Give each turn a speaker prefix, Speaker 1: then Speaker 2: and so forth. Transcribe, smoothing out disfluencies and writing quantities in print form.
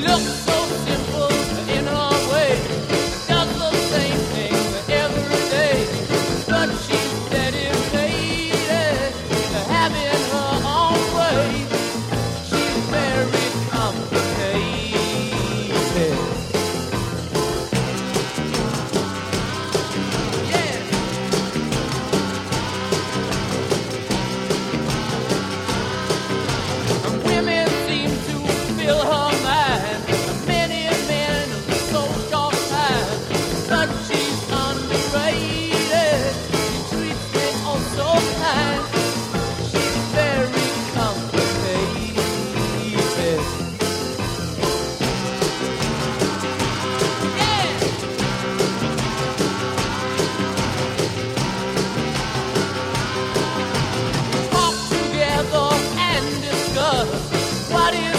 Speaker 1: Looks so simple in her way, does the same thing every day, but she's dedicated to having her own way. She's very complicated. Yeah. Women seem to fill her mind. Many men are so short-sighted, but she's underrated. She treats me oh so kind. She's very complicated. Yeah. Talk together and discuss what is